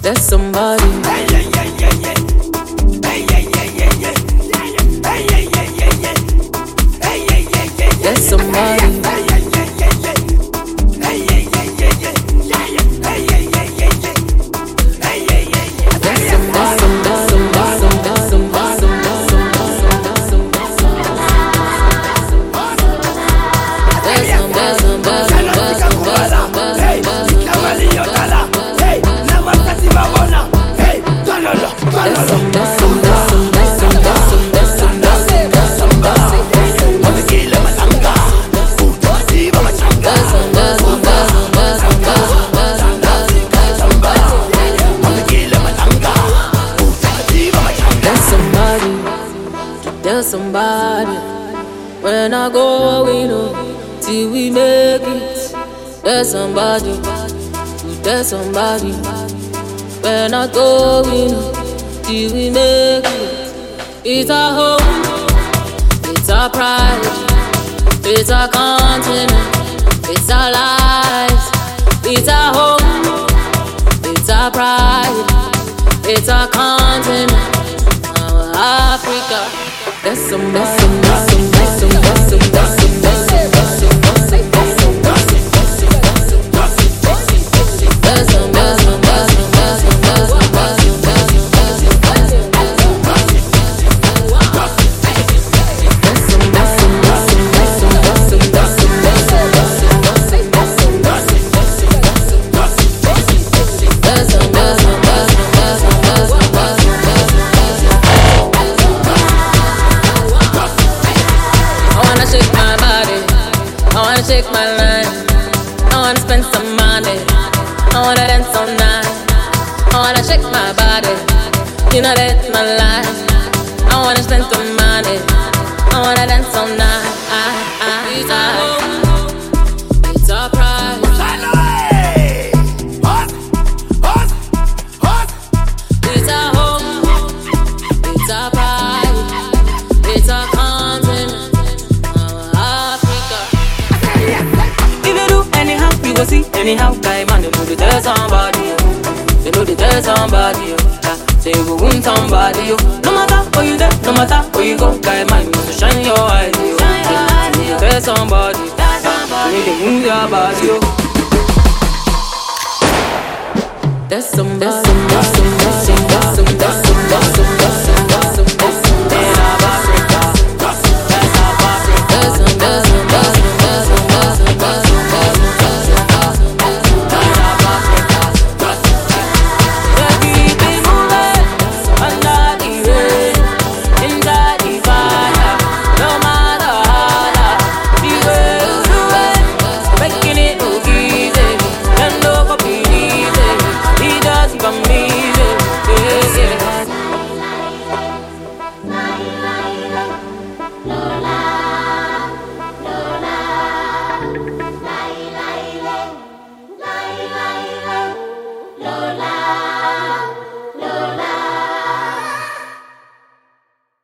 There's somebody. There's somebody. There's somebody. When I go, we know till we make it. There's somebody. There's somebody. When I go, we know till we make it. It's our home. It's our pride. It's our continent. It's our lives. It's our home. It's our pride. It's our continent. Our Africa. There's some, there's some, there's some, there's some, there's some, there's some, there's some, there's some, there's some, shake my line. I wanna spend some money. I wanna dance all night. I wanna shake my body. You know that's my life. I wanna spend some money. I wanna dance all night. It's our home. It's our pride. It's our home. It's our pride. It's our continent. You go see anyhow, guy man, they know they tell somebody, they know they tell somebody, say you go win somebody, no matter where you there, no matter where you go, guy man, you must shine your eyes, you tell somebody, you need to move your body, There's some, there's some, there's some, there's some, there's some, there's some, there's some, there's some, there's some, there's some, La la